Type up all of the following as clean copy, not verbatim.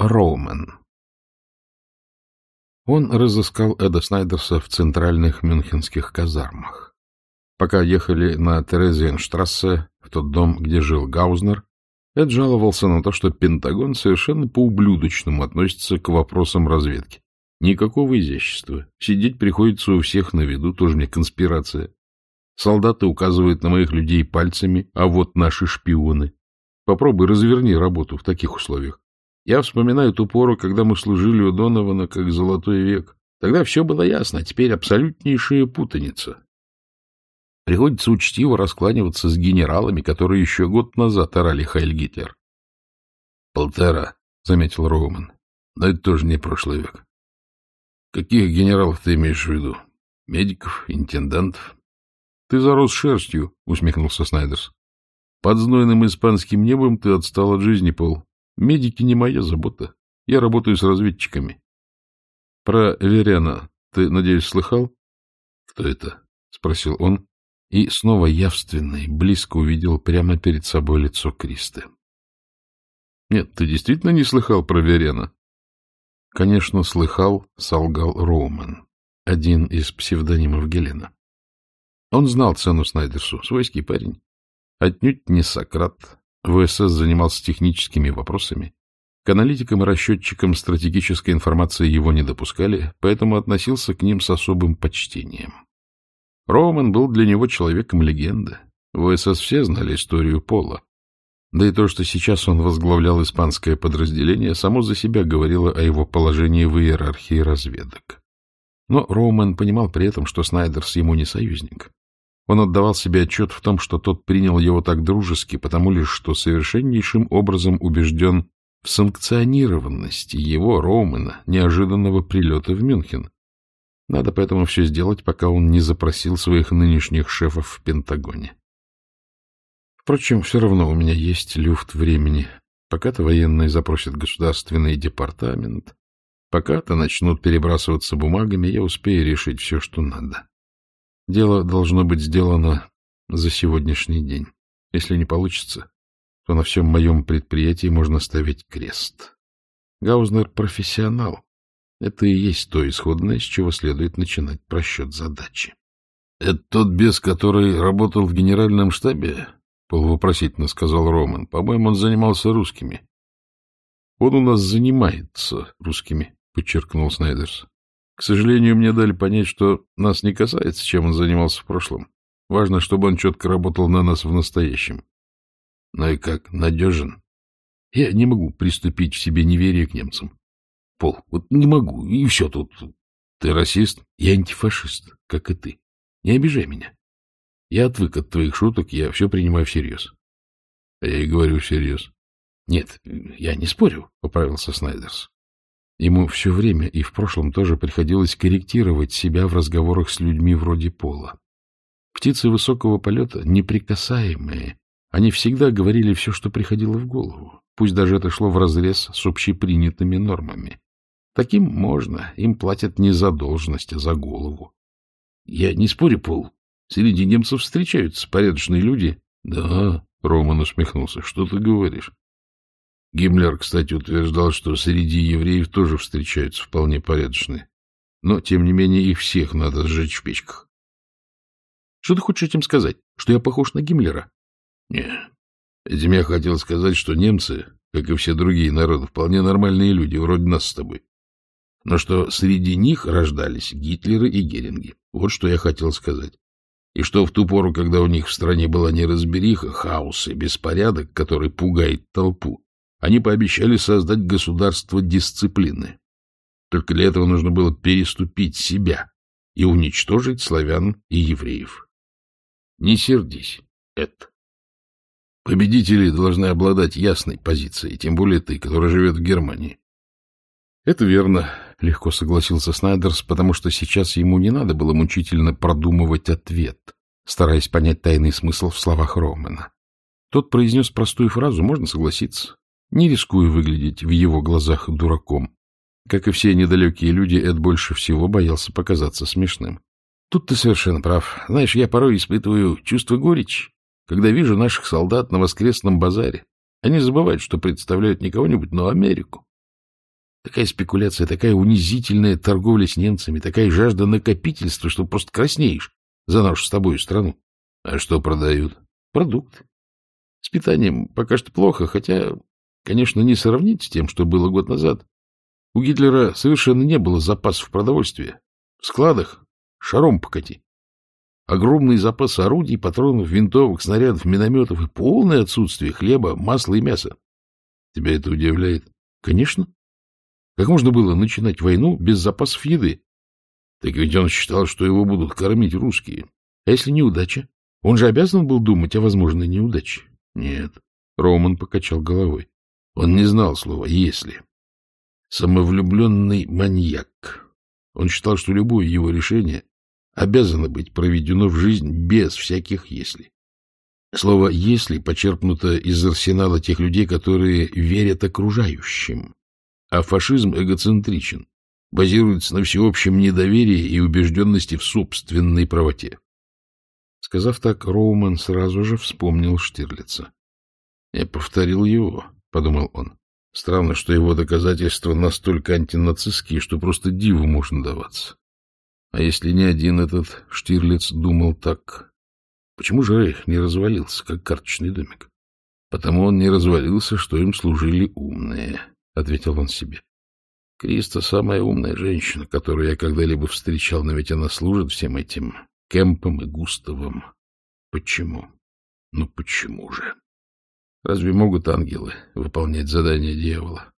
Роумен. Он разыскал Эда Снайдерса в центральных мюнхенских казармах. Пока ехали на Терезиенштрассе, в тот дом, где жил Гаузнер, Эд жаловался на то, что Пентагон совершенно по-ублюдочному относится к вопросам разведки. Никакого изящества. Сидеть приходится у всех на виду, тоже мне конспирация. Солдаты указывают на моих людей пальцами, а вот наши шпионы. Попробуй разверни работу в таких условиях. Я вспоминаю ту пору, когда мы служили у Донована как золотой век. Тогда все было ясно, а теперь абсолютнейшая путаница. Приходится учтиво раскланиваться с генералами, которые еще год назад орали «Хайль Гитлер». — 1,5, — заметил Роумен. — Но это тоже не прошлый век. — Каких генералов ты имеешь в виду? Медиков, интендантов? — Ты зарос шерстью, — усмехнулся Снайдерс. — Под знойным испанским небом ты отстал от жизни, Пол. Медики не моя забота. Я работаю с разведчиками. — Про Верена ты, надеюсь, слыхал? — Кто это? — спросил он. И снова явственно и близко увидел прямо перед собой лицо Кристы. — Нет, ты действительно не слыхал про Верена? — Конечно, слыхал, — солгал Роумен, один из псевдонимов Гелена. Он знал цену Снайдерсу, свойский парень. Отнюдь не Сократ. В СС занимался техническими вопросами. К аналитикам и расчетчикам стратегической информации его не допускали, поэтому относился к ним с особым почтением. Роумен был для него человеком легенды. В СС все знали историю Пола. Да и то, что сейчас он возглавлял испанское подразделение, само за себя говорило о его положении в иерархии разведок. Но Роумен понимал при этом, что Снайдерс ему не союзник. Он отдавал себе отчет в том, что тот принял его так дружески, потому лишь что совершеннейшим образом убежден в санкционированности его, Роумена, неожиданного прилета в Мюнхен. Надо поэтому все сделать, пока он не запросил своих нынешних шефов в Пентагоне. Впрочем, все равно у меня есть люфт времени. Пока-то военные запросят государственный департамент, пока-то начнут перебрасываться бумагами, я успею решить все, что надо. Дело должно быть сделано за сегодняшний день. Если не получится, то на всем моем предприятии можно ставить крест. Гаузнер — профессионал. Это и есть то исходное, с чего следует начинать просчет задачи. — Это тот бес, который работал в генеральном штабе? — полувопросительно сказал Роумен. — По-моему, он занимался русскими. — Он у нас занимается русскими, — подчеркнул Снайдерс. К сожалению, мне дали понять, что нас не касается, чем он занимался в прошлом. Важно, чтобы он четко работал на нас в настоящем. — Ну и как, надежен? Я не могу приступить в себе неверие к немцам. Пол, вот не могу, и все тут. Ты расист? Я антифашист, как и ты. Не обижай меня. Я отвык от твоих шуток, я все принимаю всерьез. А я и говорю всерьез. Нет, я не спорю, — поправился Снайдерс. Ему все время и в прошлом тоже приходилось корректировать себя в разговорах с людьми вроде Пола. Птицы высокого полета, неприкасаемые, они всегда говорили все, что приходило в голову, пусть даже это шло вразрез с общепринятыми нормами. Таким можно, им платят не за должность, а за голову. Я не спорю, Пол, среди немцев встречаются порядочные люди. Да, Роман усмехнулся, что ты говоришь? Гиммлер, кстати, утверждал, что среди евреев тоже встречаются вполне порядочные. Но, тем не менее, их всех надо сжечь в печках. Что ты хочешь этим сказать? Что я похож на Гиммлера? Нет. Этим я хотел сказать, что немцы, как и все другие народы, вполне нормальные люди, вроде нас с тобой. Но что среди них рождались Гитлеры и Геринги. Вот что я хотел сказать. И что в ту пору, когда у них в стране была неразбериха, хаос и беспорядок, который пугает толпу, они пообещали создать государство дисциплины. Только для этого нужно было переступить себя и уничтожить славян и евреев. Не сердись, Эд. Победители должны обладать ясной позицией, тем более ты, который живет в Германии. — Это верно, — легко согласился Снайдерс, потому что сейчас ему не надо было мучительно продумывать ответ, стараясь понять тайный смысл в словах Роумена. Тот произнес простую фразу, можно согласиться, не рискуя выглядеть в его глазах дураком. Как и все недалекие люди, Эд больше всего боялся показаться смешным. — Тут ты совершенно прав. Знаешь, я порой испытываю чувство горечи, когда вижу наших солдат на воскресном базаре. Они забывают, что представляют не кого-нибудь, но Америку. Такая спекуляция, такая унизительная торговля с немцами, такая жажда накопительства, что просто краснеешь за нашу с тобой страну. А что продают? Продукты. С питанием пока что плохо, хотя, конечно, не сравнить с тем, что было год назад. У Гитлера совершенно не было запасов продовольствия. В складах шаром покати. Огромный запас орудий, патронов, винтовок, снарядов, минометов и полное отсутствие хлеба, масла и мяса. Тебя это удивляет? Конечно. Как можно было начинать войну без запасов еды? Так ведь он считал, что его будут кормить русские. А если неудача? Он же обязан был думать о возможной неудаче. Нет, Роман покачал головой. Он не знал слова «если». Самовлюбленный маньяк. Он считал, что любое его решение обязано быть проведено в жизнь без всяких «если». Слово «если» почерпнуто из арсенала тех людей, которые верят окружающим. А фашизм эгоцентричен, базируется на всеобщем недоверии и убежденности в собственной правоте. Сказав так, Роуман сразу же вспомнил Штирлица. «Я повторил его», — подумал он. «Странно, что его доказательства настолько антинацистские, что просто диву можно даваться. А если не один этот Штирлиц думал так? Почему же Рейх не развалился, как карточный домик? Потому он не развалился, что им служили умные». — ответил он себе. Криста — самая умная женщина, которую я когда-либо встречал, но ведь она служит всем этим Кемпам и Густавам. Почему? Ну почему же? Разве могут ангелы выполнять задания дьявола?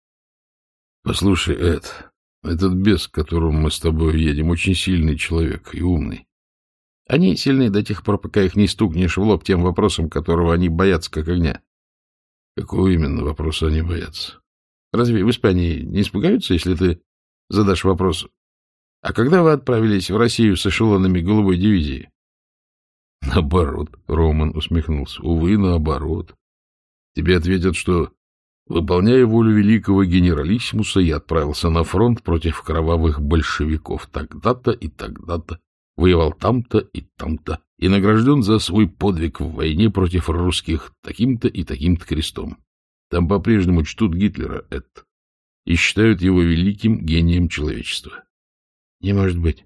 Послушай, Эд, этот бес, к которому мы с тобой едем, очень сильный человек и умный. Они сильны до тех пор, пока их не стукнешь в лоб тем вопросом, которого они боятся как огня. Какого именно вопроса они боятся? Разве в Испании не испугаются, если ты задашь вопрос: а когда вы отправились в Россию с эшелонами голубой дивизии? Наоборот, Роман усмехнулся. Увы, наоборот. Тебе ответят, что, выполняя волю великого генералиссимуса, я отправился на фронт против кровавых большевиков тогда-то и тогда-то, воевал там-то и там-то, и награжден за свой подвиг в войне против русских таким-то и таким-то крестом. Там по-прежнему чтут Гитлера, Эд, и считают его великим гением человечества. Не может быть.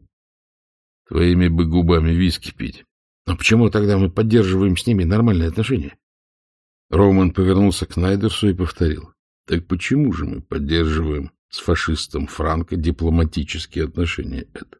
Твоими бы губами виски пить. Но почему тогда мы поддерживаем с ними нормальные отношения? Роман повернулся к Снайдерсу и повторил. Так почему же мы поддерживаем с фашистом Франко дипломатические отношения, Эд?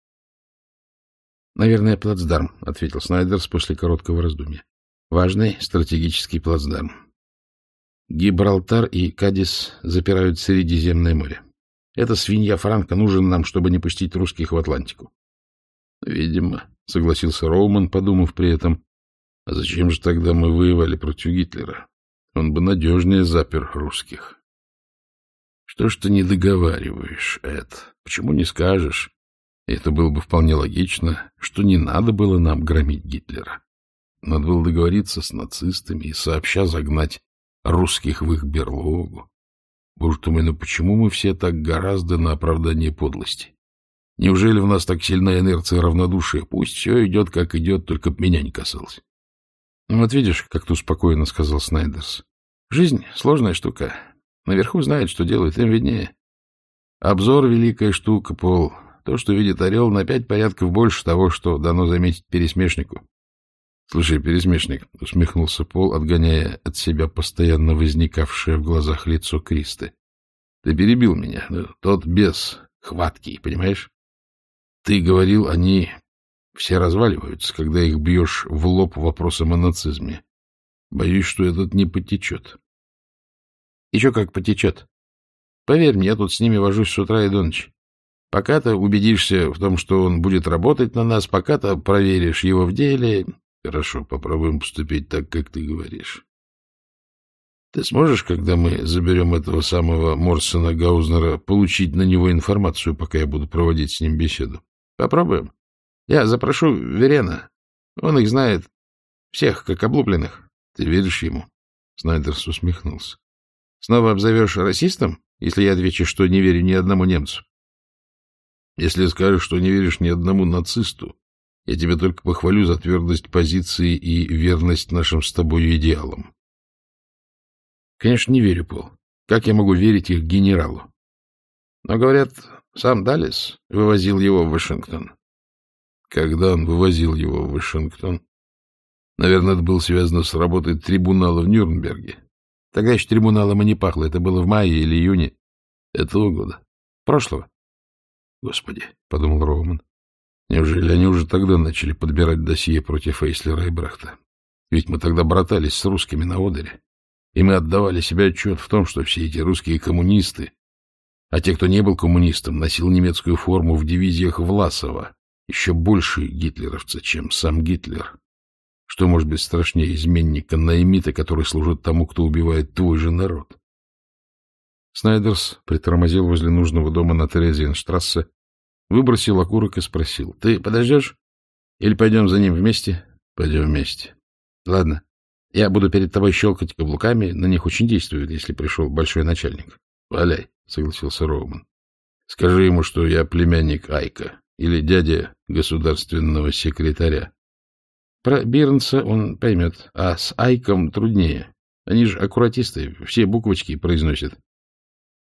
Наверное, плацдарм, — ответил Снайдерс после короткого раздумья. Важный стратегический плацдарм. Гибралтар и Кадис запирают Средиземное море. Эта свинья Франко нужен нам, чтобы не пустить русских в Атлантику. — Видимо, — согласился Роуман, подумав при этом. — А зачем же тогда мы воевали против Гитлера? Он бы надежнее запер русских. — Что ж ты не договариваешь, Эд? Почему не скажешь? Это было бы вполне логично, что не надо было нам громить Гитлера. Надо было договориться с нацистами и сообща загнать русских в их берлогу. Боже ты мой, ну почему мы все так гораздо на оправдание подлости? Неужели в нас так сильна инерция равнодушия? Пусть все идет, как идет, только б меня не касалось. Ну, вот видишь, как ты спокойно сказал Снайдерс. Жизнь — сложная штука. Наверху знает, что делает, им виднее. Обзор — великая штука, Пол. То, что видит орел, на 5 порядков больше того, что дано заметить пересмешнику. — Слушай, пересмешник, — усмехнулся Пол, отгоняя от себя постоянно возникавшее в глазах лицо Кристы. — Ты перебил меня. Тот бес хваткий, понимаешь? Ты говорил, они все разваливаются, когда их бьешь в лоб вопросом о нацизме. Боюсь, что этот не потечет. — Еще как потечет. Поверь мне, я тут с ними вожусь с утра и до ночи. Пока ты убедишься в том, что он будет работать на нас, пока ты проверишь его в деле... Хорошо, попробуем поступить так, как ты говоришь. Ты сможешь, когда мы заберем этого самого Морсена Гаузнера, получить на него информацию, пока я буду проводить с ним беседу? Попробуем. Я запрошу Верена. Он их знает. Всех, как облупленных. Ты веришь ему? Снайдерс усмехнулся. Снова обзовешь расистом, если я отвечу, что не верю ни одному немцу? Если скажешь, что не веришь ни одному нацисту, я тебя только похвалю за твердость позиции и верность нашим с тобой идеалам. Конечно, не верю, Пол. Как я могу верить их генералу? Но, говорят, сам Даллес вывозил его в Вашингтон. Когда он вывозил его в Вашингтон? Наверное, это было связано с работой трибунала в Нюрнберге. Тогда еще трибуналом и не пахло. Это было в мае или июне этого года. Прошлого. Господи, — подумал Роуман, — неужели они уже тогда начали подбирать досье против Эйслера и Брехта? Ведь мы тогда братались с русскими на Одере, и мы отдавали себе отчет в том, что все эти русские коммунисты, а те, кто не был коммунистом, носил немецкую форму в дивизиях Власова, еще больше гитлеровцы, чем сам Гитлер. Что может быть страшнее изменника-наимита, который служит тому, кто убивает твой же народ? Снайдерс притормозил возле нужного дома на Терезиенштрассе, выбросил окурок и спросил: — Ты подождешь? Или пойдем за ним вместе? — Пойдем вместе. — Ладно. Я буду перед тобой щелкать каблуками, на них очень действует, если пришел большой начальник. — Валяй, — согласился Роуман. — Скажи ему, что я племянник Айка или дядя государственного секретаря. Про Бирнса он поймет, а с Айком труднее. Они же аккуратисты, все буквочки произносят.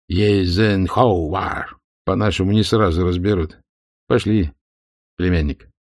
Езенхоуар. По-нашему не сразу разберут. Пошли, племянник.